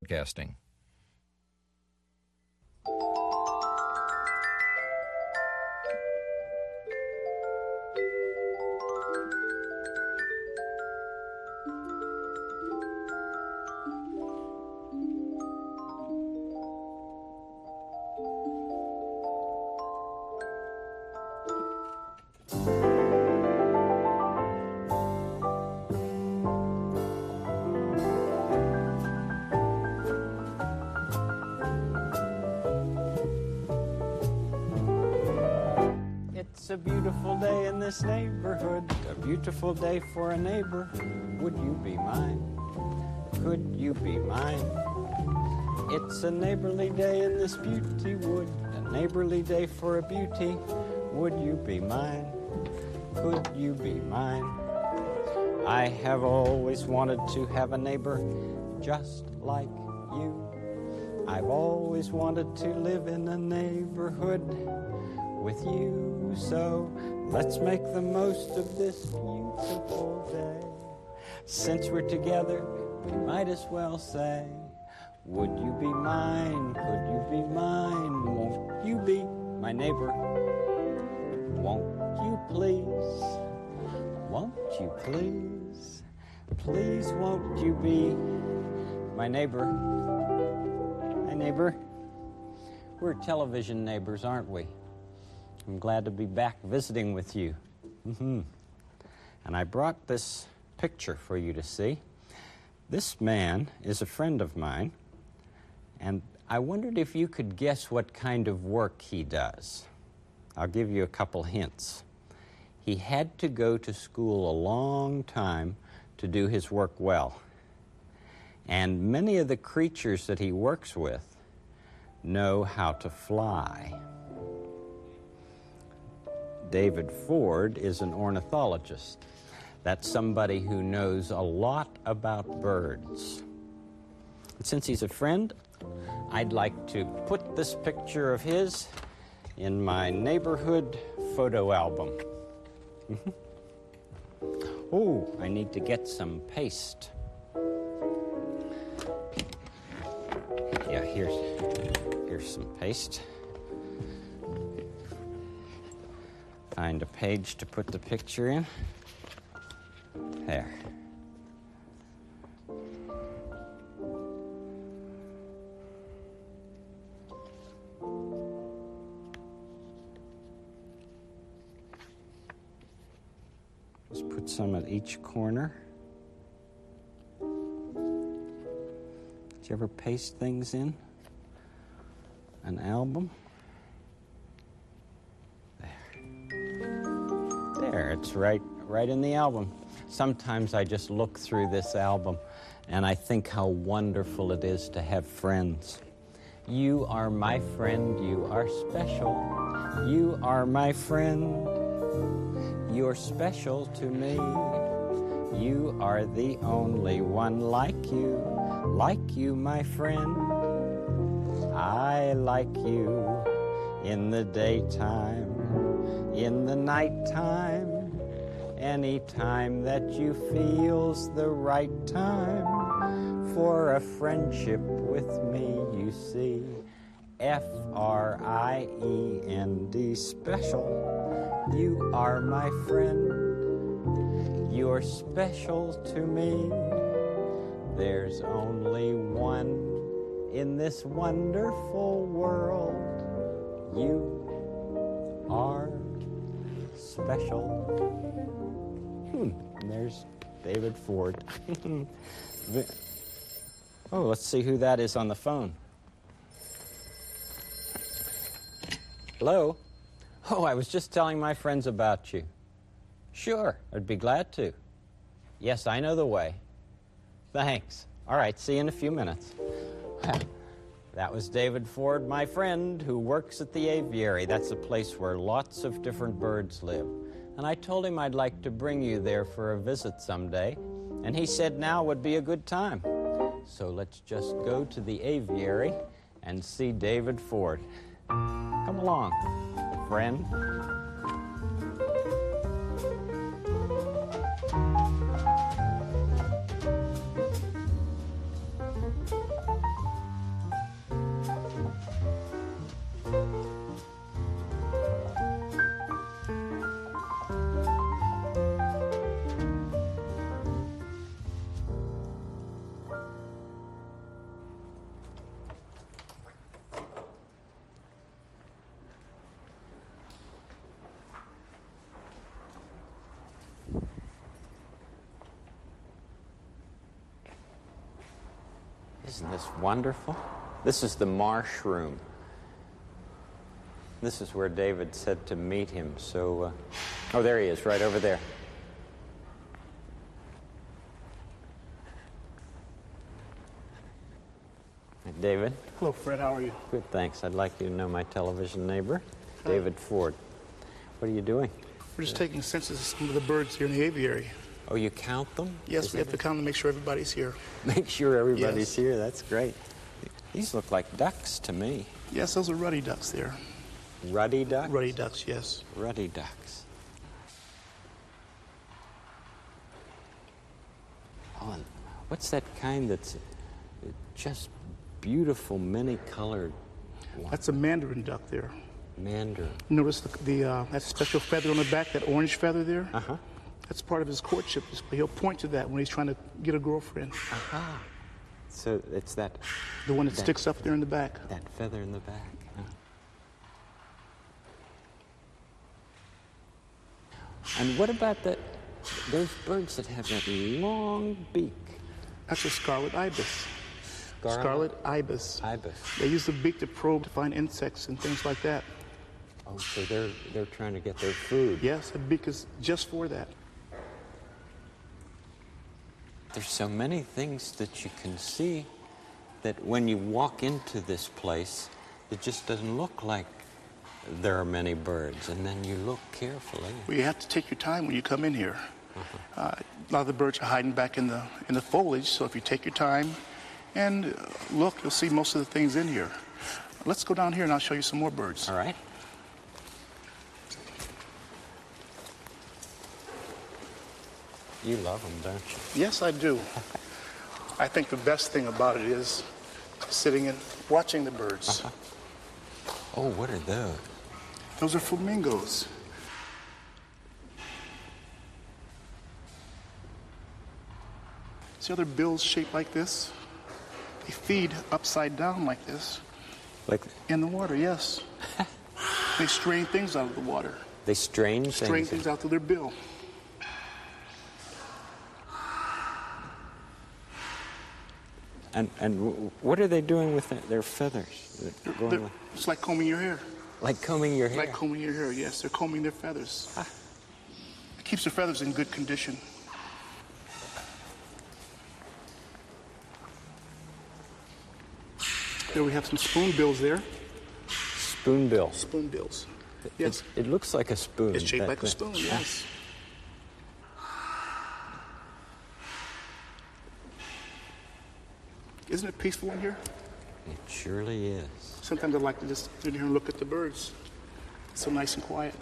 Casting. It's a beautiful day in this neighborhood, a beautiful day for a neighbor. Would you be mine? Could you be mine? It's a neighborly day in this beauty wood, a neighborly day for a beauty. Would you be mine? Could you be mine? I have always wanted to have a neighbor just like you. I've always wanted to live in a neighborhood with you. So let's make the most of this beautiful day. Since we're together, we might as well say, would you be mine? Could you be mine? Won't you be my neighbor? Won't you please? Won't you please? Please won't you be my neighbor? My neighbor? We're television neighbors, aren't we? I'm glad to be back visiting with you. And I brought this picture for you to see. This man is a friend of mine, and I wondered if you could guess what kind of work he does. I'll give you a couple hints. He had to go to school a long time to do his work well. And many of the creatures that he works with know how to fly. David Ford is an ornithologist. That's somebody who knows a lot about birds. And since he's a friend, I'd like to put this picture of his in my neighborhood photo album. Oh, I need to get some paste. Yeah, here's some paste. Find a page to put the picture in. There. Just put some at each corner. Did you ever paste things in an album? There, it's right in the album. Sometimes I just look through this album and I think how wonderful it is to have friends. You are my friend, you are special. You are my friend, you're special to me. You are the only one like you, my friend. I like you in the daytime, in the nighttime, any time that you feel's the right time for a friendship with me, you see. F-R-I-E-N-D, special. You are my friend. You're special to me. There's only one in this wonderful world. You are special. And there's David Ford. Oh, let's see who that is on the phone. Hello? Oh, I was just telling my friends about you. Sure, I'd be glad to. Yes, I know the way. Thanks. All right, see you in a few minutes. That was David Ford, my friend, who works at the aviary. That's a place where lots of different birds live. And I told him I'd like to bring you there for a visit someday. And he said now would be a good time. So let's just go to the aviary and see David Ford. Come along, friend. Isn't this wonderful? This is the marsh room. This is where David said to meet him. So, oh, there he is, right over there. Hi, David. Hello, Fred. How are you? Good, thanks. I'd like you to know my television neighbor, David Ford. What are you doing? We're just taking a census of some of the birds here in the aviary. Oh, you count them? Yes, we have to count them to make sure everybody's here. Make sure everybody's Yes. here. That's great. These look like ducks to me. Yes, those are ruddy ducks there. Ruddy ducks? Ruddy ducks, yes. Ruddy ducks. Oh, and what's that kind that's just beautiful, many-colored one? That's a mandarin duck there. Mandarin. Notice that special feather on the back, that orange feather there? Uh-huh. That's part of his courtship. He'll point to that when he's trying to get a girlfriend. Aha. So it's that... The one that sticks up there in the back. That feather in the back. Huh? And what about those birds that have that long beak? That's a scarlet ibis. Scarlet ibis. Ibis. They use the beak to probe to find insects and things like that. Oh, so they're trying to get their food. Yes, the beak is just for that. There's so many things that you can see that when you walk into this place, it just doesn't look like there are many birds. And then you look carefully. Well, you have to take your time when you come in here. A lot of the birds are hiding back in the foliage, so if you take your time and look, you'll see most of the things in here. Let's go down here and I'll show you some more birds. All right. You love them, don't you? Yes, I do. I think the best thing about it is sitting and watching the birds. Oh, what are those? Those are flamingos. See how their bills shaped like this? They feed upside down like this. Like In the water, yes. They strain things out of the water. they strain Things out through their bill. And what are they doing with their feathers? They're going It's like combing your hair. like combing your hair. Like combing your hair, yes. They're combing their feathers. It keeps their feathers in good condition. There we have some spoonbills there. Spoonbill. Spoonbills. Yes. It looks like a spoon. It's shaped that like a thing. spoon, yes. Isn't it peaceful in here? It surely is. Sometimes I like to just sit here and look at the birds. It's so nice and quiet.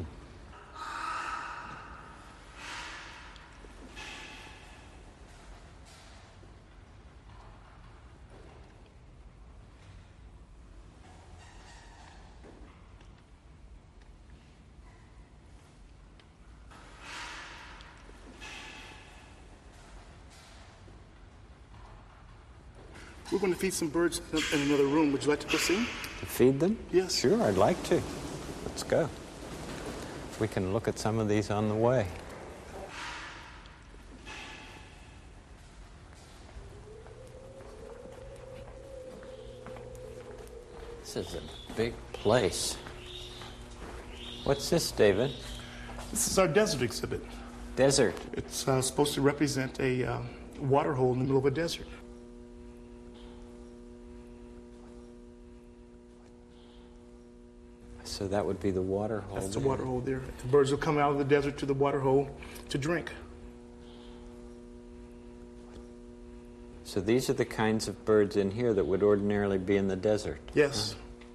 We're going to feed some birds in another room. Would you like to go see? To feed them? Yes. Sure, I'd like to. Let's go. We can look at some of these on the way. This is a big place. What's this, David? This is our desert exhibit. Desert. It's supposed to represent a water hole in the middle of a desert. So that would be the water hole. That's the there. water hole there. The birds will come out of the desert to the water hole to drink. So these are the kinds of birds in here that would ordinarily be in the desert. Yes.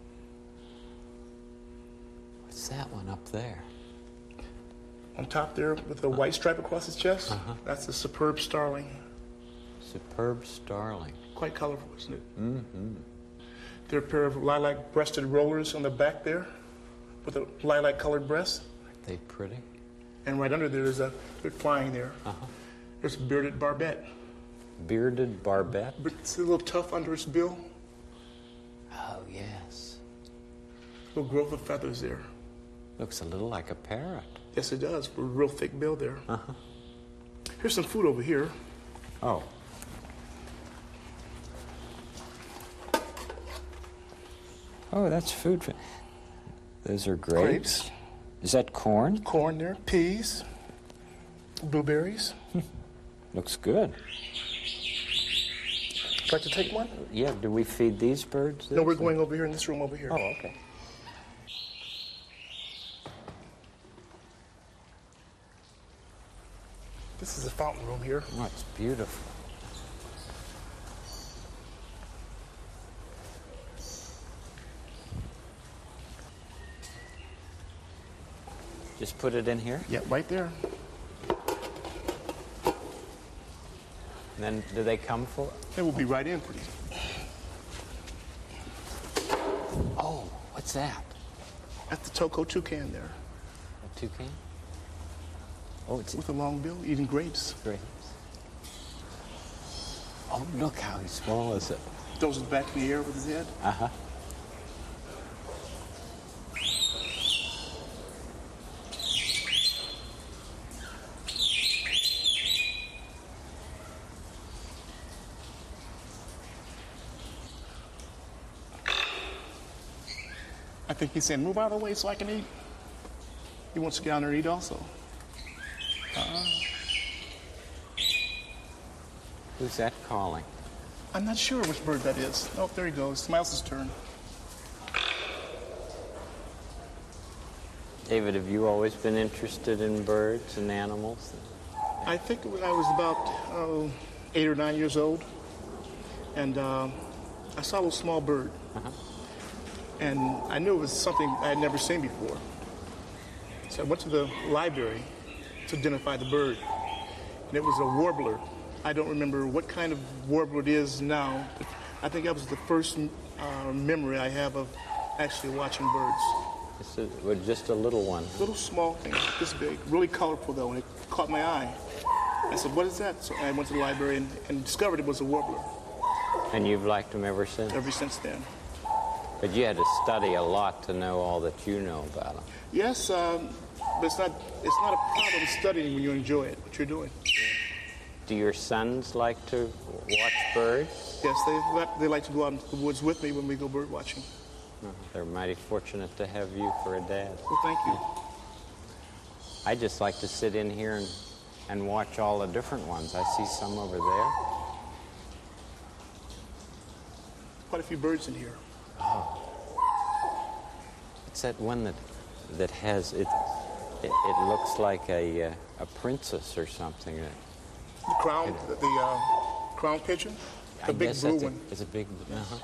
What's that one up there? On top there with a white stripe across his chest, that's a superb starling. Superb starling. Quite colorful, isn't it? Mm-hmm. There are a pair of lilac-breasted rollers on the back there with a lilac-colored breast. Aren't they pretty? And right under there is they're flying there. There's a bearded barbet. Bearded barbet? But it's a little tough under its bill. Oh, yes. Little growth of feathers there. Looks a little like a parrot. Yes, it does. With a real thick bill there. Here's some food over here. Oh. Oh, that's food. Those are grapes. Grapes. Is that corn? Corn there, peas, blueberries. Looks good. Would you like to take one? Yeah, do we feed these birds this? No, we're going over here in this room over here. Oh, okay. This is a fountain room here. Oh, it's beautiful. Just put it in here? Yeah, right there. And then do they come for? It will be right in, please. Oh, what's that? That's the Toko toucan there, A toucan? Oh, it's with a long bill, eating grapes. grapes. Oh, look how small is it? Throws it back in the air with his head. Uh-huh. I think he's saying, move out of the way so I can eat. He wants to get down there and eat also. Who's that calling? I'm not sure which bird that is. Oh, there he goes. It's Miles' turn. David, have you always been interested in birds and animals? I think when I was about 8 or 9 years old, and I saw a little small bird. Uh-huh. And I knew it was something I had never seen before. So I went to the library to identify the bird. And it was a warbler. I don't remember what kind of warbler it is now. But I think that was the first memory I have of actually watching birds. Well, just a little one. Little small thing, this big, really colorful though, and it caught my eye. I said, what is that? So I went to the library and discovered it was a warbler. And you've liked them ever since? Ever since then. But you had to study a lot to know all that you know about them. Yes, but it's not a problem studying when you enjoy it, what you're doing. Do your sons like to watch birds? Yes, they like to go out into the woods with me when we go bird watching. They're mighty fortunate to have you for a dad. Well, thank you. I just like to sit in here and watch all the different ones. I see some over there. Quite a few birds in here. It's that one that has it looks like a princess or something. The crown, the crown pigeon, the big blue one. It's a big. Uh-huh.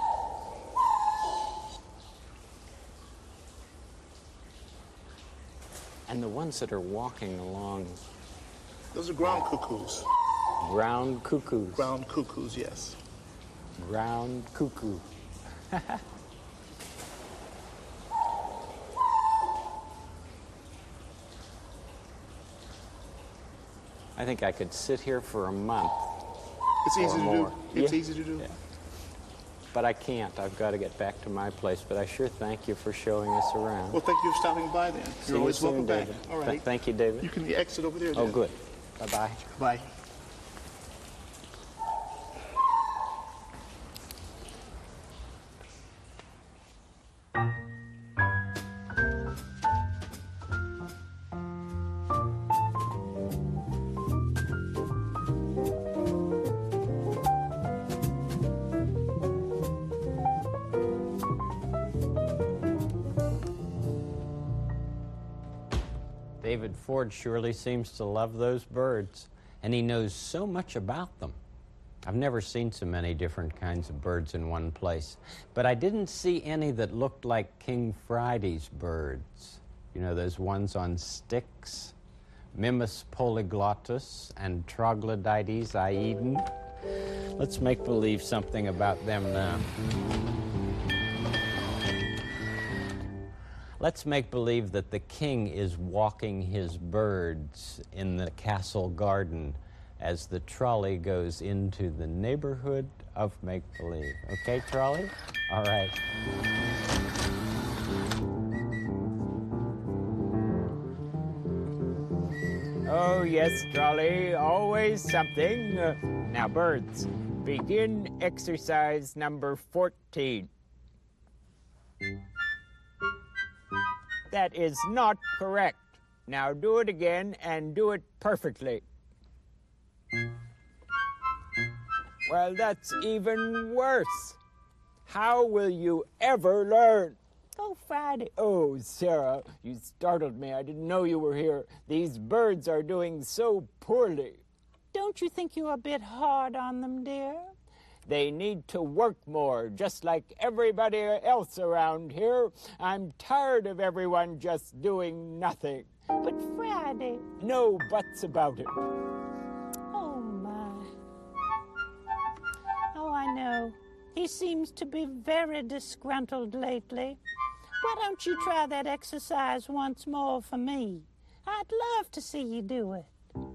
And the ones that are walking along. Those are ground cuckoos. Ground cuckoos. Ground cuckoos, yes. Ground cuckoo. I think I could sit here for a month. It's easy to more. do. It's Yeah. easy to do. Yeah. But I can't. I've got to get back to my place. But I sure thank you for showing us around. Well, thank you for stopping by then. See You're you always soon, welcome back. David. All right. Thank you, David. You can exit over there Oh, then. good. Bye-bye. Bye. David Ford surely seems to love those birds, and he knows so much about them. I've never seen so many different kinds of birds in one place, but I didn't see any that looked like King Friday's birds. You know, those ones on sticks? Mimus polyglottus and Troglodytes aedan. Let's make believe something about them now. Let's make believe that the king is walking his birds in the castle garden as the trolley goes into the neighborhood of make-believe. Okay, trolley? All right. Oh, yes, trolley, always something. Now, birds, begin exercise number 14. That is not correct. Now do it again and do it perfectly. Well, that's even worse. How will you ever learn? Oh, Friday. Oh, Sarah, you startled me. I didn't know you were here. These birds are doing so poorly. Don't you think you're a bit hard on them, dear? They need to work more, just like everybody else around here. I'm tired of everyone just doing nothing. But Friday... No buts about it. Oh, my. Oh, I know. He seems to be very disgruntled lately. Why don't you try that exercise once more for me? I'd love to see you do it.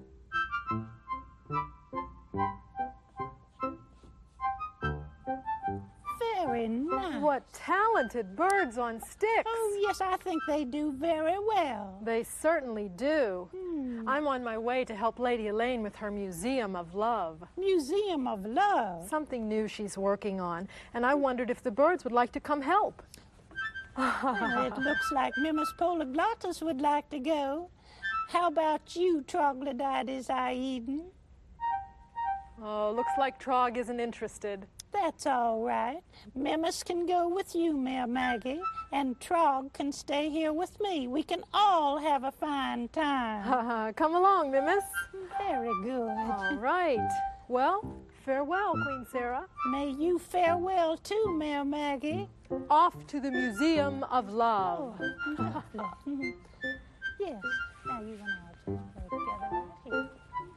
Very nice. What talented birds on sticks. Oh, yes, I think they do very well. They certainly do. I'm on my way to help Lady Elaine with her Museum of Love. Museum of Love? Something new she's working on, and I wondered if the birds would like to come help. Well, it looks like Mimus Polyglottus would like to go. How about you, Troglodytes Aiden? Oh, looks like Trog isn't interested. That's all right. Mimus can go with you, Mare Maggie, and Trog can stay here with me. We can all have a fine time. Come along, Mimus. Very good. All right. Well, farewell, Queen Sarah. May you farewell too, Mare Maggie. Off to the Museum of Love. Oh, lovely. Yes. Now you and I just go together right here.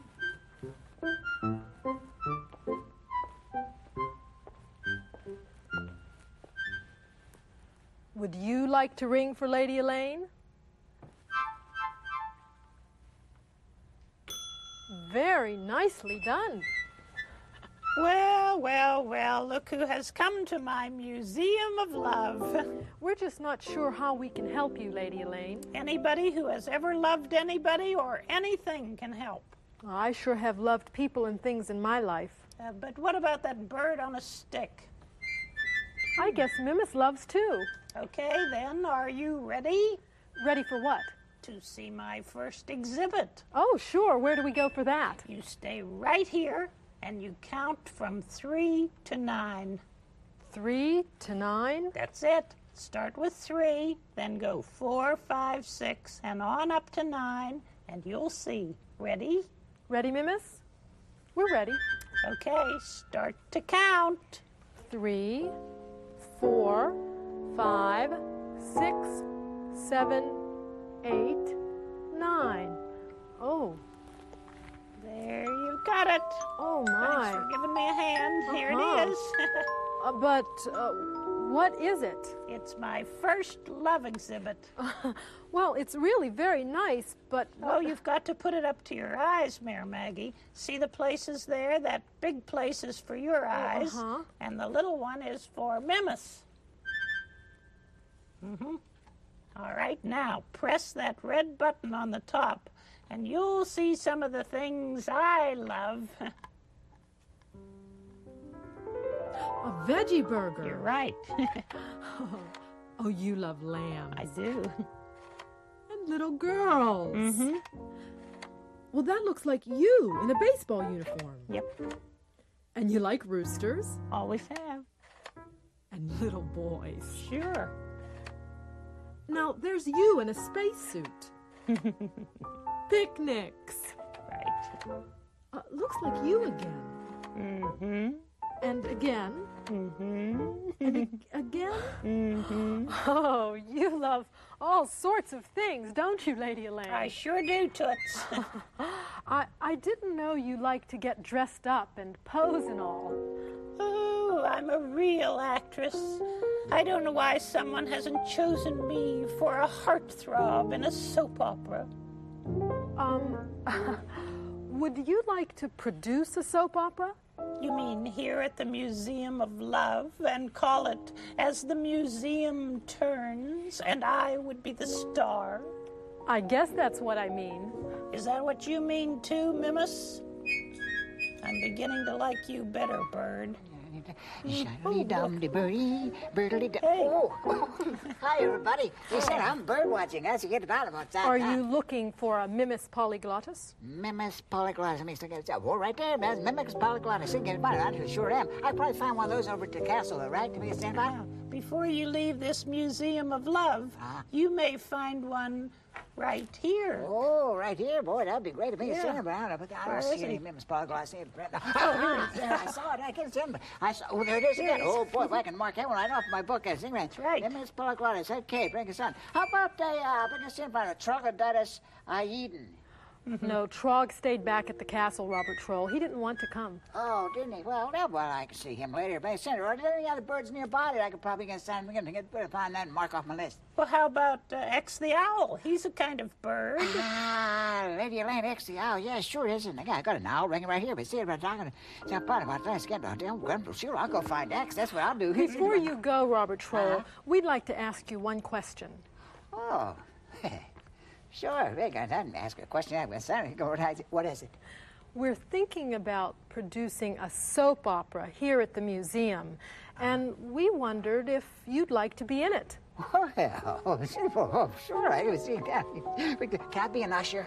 Would you like to ring for Lady Elaine? Very nicely done. Well, well, well, look who has come to my Museum of Love. We're just not sure how we can help you, Lady Elaine. Anybody who has ever loved anybody or anything can help. I sure have loved people and things in my life. But what about that bird on a stick? I guess Mimus loves too. Okay, then, are you ready? Ready for what? To see my first exhibit. Oh, sure. Where do we go for that? You stay right here, and you count from 3 to 9. 3 to 9? That's it. Start with 3, then go 4, 5, 6, and on up to 9, and you'll see. Ready? Ready, Mimus? We're ready. Okay, start to count. 3, 4, 5, 6, 7, 8, 9. Oh. There, you got it. Oh, Thanks my. for giving me a hand. Here Uh-huh. it is. But what is it? It's my first love exhibit. Well, it's really very nice, but... Oh, you've got to put it up to your eyes, Mare Maggie. See the places there? That big place is for your eyes, and the little one is for Mimus. All right, now press that red button on the top, and you'll see some of the things I love. A veggie burger. You're right. Oh, you love lambs. I do. And little girls. Mm-hmm. Well, that looks like you in a baseball uniform. Yep, And you like roosters always have. and little boys. Sure. Now, there's you in a spacesuit. Picnics. Right. Looks like you again. Mm-hmm. And again. Mm-hmm. And again. Mm-hmm. Oh, you love all sorts of things, don't you, Lady Elaine? I sure do, Toots. I didn't know you liked to get dressed up and pose and all. Oh, I'm a real actress. I don't know why someone hasn't chosen me for a heartthrob in a soap opera. Would you like to produce a soap opera? You mean here at the Museum of Love and call it As the Museum Turns and I would be the star? I guess that's what I mean. Is that what you mean too, Mimus? I'm beginning to like you better, Bird. Shiny-dum-de-birdie, birdly-dum. Oh, hi, everybody. They said I'm bird watching. That's a good about about that. Are you looking for a Mimus polyglottus? Mimus polyglottus. Let me stick it. Oh, right there, man. Mimus polyglottus. Get about it. I sure am. I'd probably find one of those over at the castle, right? To be a standby. Before you leave this museum of love, you may find one right here. Oh, right here, boy, that'd be great if me Yeah. stand around. But I don't Where see is any he? Mimus polyglottus. Oh, here it is. There, I saw it. I can't see him. I saw. Oh, there it is again. Oh boy, if I can mark that one right off my book. That's right. Mimus polyglottus. Okay, bring us on. How about bring us in by the Troglodytes Aedan? No, Trog stayed back at the castle, Robert Troll. He didn't want to come. Oh, didn't he? Well, I can see him later. But Senator, are there any other birds nearby that I could probably get find that and mark off my list? Well, how about X the owl? He's a kind of bird. Lady Elaine X the owl. Yeah, sure isn't. I got an owl ringing right here. But see, I'm talking about that. Sure, I'll go find X. That's what I'll do. Before you go, Robert Troll, we'd like to ask you one question. Oh, sure. Rick, I didn't ask a question. What is it? We're thinking about producing a soap opera here at the museum, and we wondered if you'd like to be in it. Well, sure. I can see that. Can I be an usher?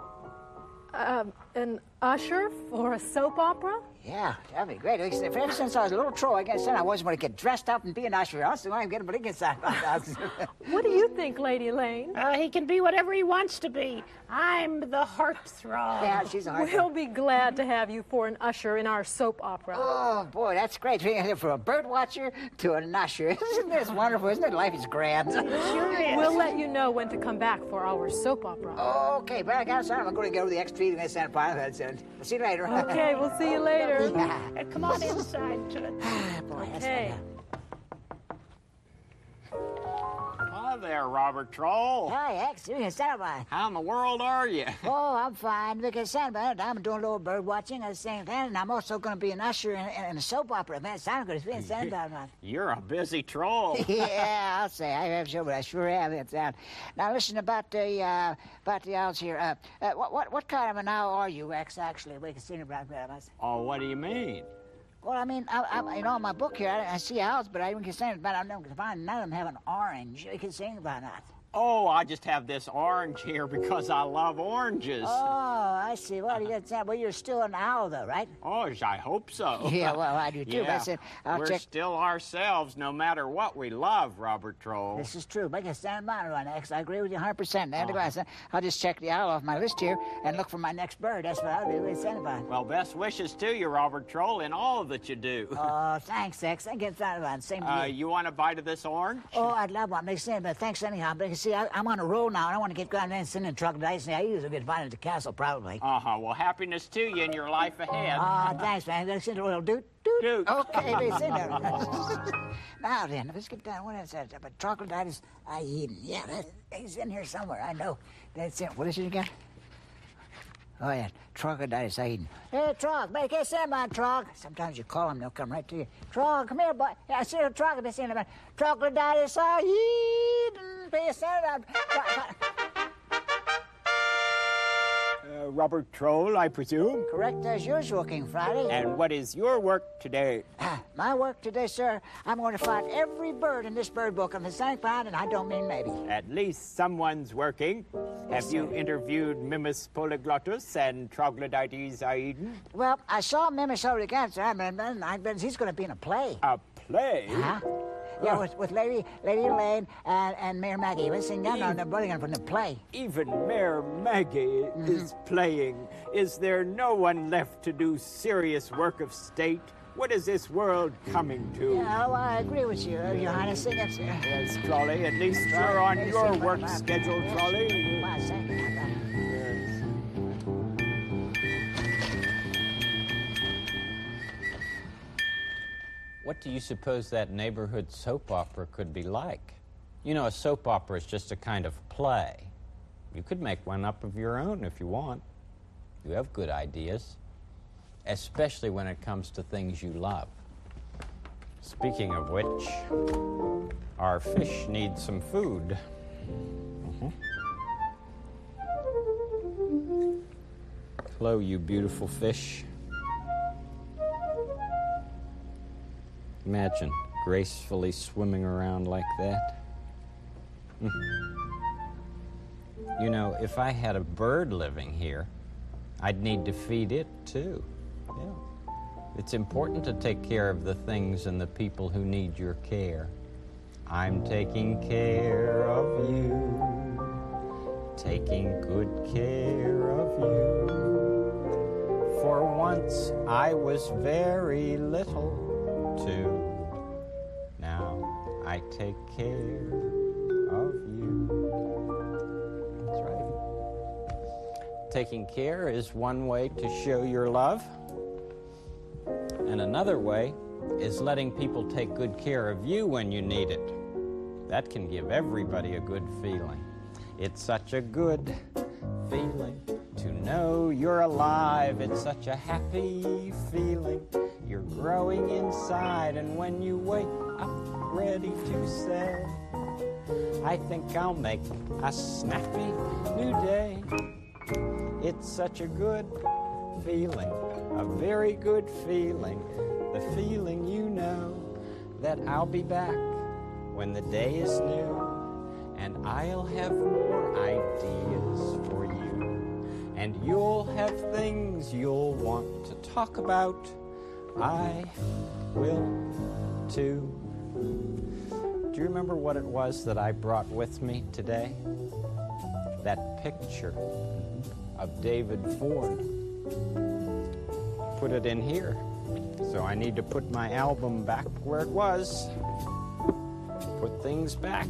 An usher for a soap opera? Yeah, that'd be great. Ever since I was a little troll, I guess I always want to get dressed up and be an usher. I also want to get a big inside my house. What do you think, Lady Elaine? He can be whatever he wants to be. I'm the heartthrob. Yeah, she's a heartthrob. We'll be glad to have you for an usher in our soap opera. Oh, boy, that's great. From a bird watcher to an usher. Isn't this wonderful? Isn't it? Life is grand. Sure is. We'll let you know when to come back for our soap opera. Okay, but I got to I'm going to go to the X-Tree and Santa Barbara. We'll see you later. Okay, we'll see you later. Yeah. Come on inside to it. Boy, that's Okay. Hi there, Robert Troll. Hi, X. You can stand by. How in the world are you? Oh, I'm fine. Because I'm doing a little bird watching at the same time, and I'm also going to be an usher in a soap opera. Man, it sounds good. It's being stand by. You're a busy troll. Yeah, I'll say I have sure, but I sure have that sound. Now listen about the owls here. What kind of an owl are you, X? Actually, we can see about that. Oh, what do you mean? Well, I mean, in my book here, I see owls, but I can say about I don't find none of them have an orange. You can sing about that. Oh, I just have this orange here because I love oranges. Oh, I see. Well, you got that. Well, you're still an owl, though, right? Oh, I hope so. Yeah, well, I do too. Yeah. But I'll We're check. still ourselves no matter what we love, Robert Troll. This is true. Make a stand by on X. I agree with you 100%. I'll just check the owl off my list here and look for my next bird. That's what I'll do. Stand by. Well, best wishes to you, Robert Troll, in all that you do. Oh, thanks, X. I get that one. Same to you. You want a bite of this orange? Oh, I'd love one. Make sense, but thanks anyhow. But you see, I'm on a roll now, and I want to get going and send in Troglodytes. I usually get find at the castle, probably. Uh-huh. Well, happiness to you in your life ahead. Thanks, man. Let's send a little doot. Doot. Okay, let's send it. Now then, let's get down. What is that? But Troglodytes Aedan. Yeah, he's in here somewhere. I know. That's it. What is it again? Oh, yeah, Troglodytes Aedan. Hey, Trog, make a stand by, Trog. Sometimes you call them, they'll come right to you. Trog, come here, boy. Yeah, I see a Troglodytes Aedan. Troglodytes Aedan. Pay a stand by. Robert Troll, I presume? Correct as usual, King Friday. And what is your work today? My work today, sir, I'm going to find every bird in this bird book on the St. Cloud, and I don't mean maybe. At least someone's working. Have you interviewed Mimus polyglottus and Troglodytes Aedan? Well, I saw Mimus over the cancer, but he's going to be in a play. A play? Huh? Yeah, with Lady Elaine and Mayor Maggie. We're singing down on the building from the play. Even Mayor Maggie is playing. Is there no one left to do serious work of state? What is this world coming to? Yeah, well, I agree with you, Your Highness. Sing it, sir. Yes, Trolley. At least you're on your work schedule, Trolley. Well, thank you. What do you suppose that neighborhood soap opera could be like? You know, a soap opera is just a kind of play. You could make one up of your own if you want. You have good ideas, especially when it comes to things you love. Speaking of which, our fish need some food. Hello, you beautiful fish. Imagine gracefully swimming around like that. You know, if I had a bird living here, I'd need to feed it too. Yeah. It's important to take care of the things and the people who need your care. I'm taking care of you, taking good care of you. For once I was very little too. Now I take care of you. That's right. Taking care is one way to show your love. And another way is letting people take good care of you when you need it. That can give everybody a good feeling. It's such a good feeling to know you're alive. It's such a happy feeling. You're growing inside, and when you wake up ready to say, I think I'll make a snappy new day. It's such a good feeling, a very good feeling, the feeling you know that I'll be back when the day is new, and I'll have more ideas for you, and you'll have things you'll want to talk about. I will too. Do you remember what it was that I brought with me today? That picture of David Ford. Put it in here. So I need to put my album back where it was. Put things back.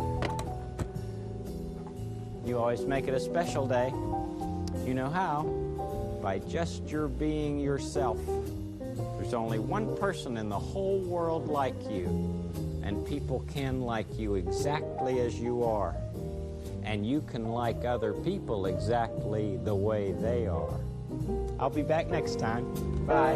You always make it a special day. You know how? By just your being yourself. There's only one person in the whole world like you, and people can like you exactly as you are. And you can like other people exactly the way they are. I'll be back next time. Bye.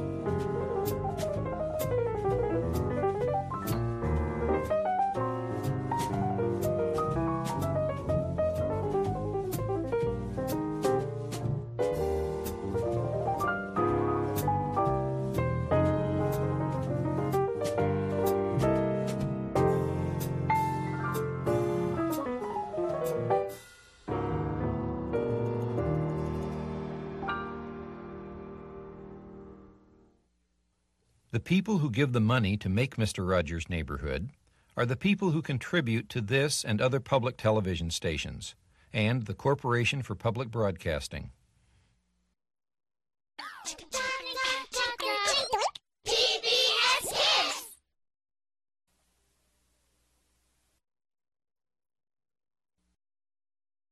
The people who give the money to make Mr. Rogers' Neighborhood are the people who contribute to this and other public television stations, and the Corporation for Public Broadcasting.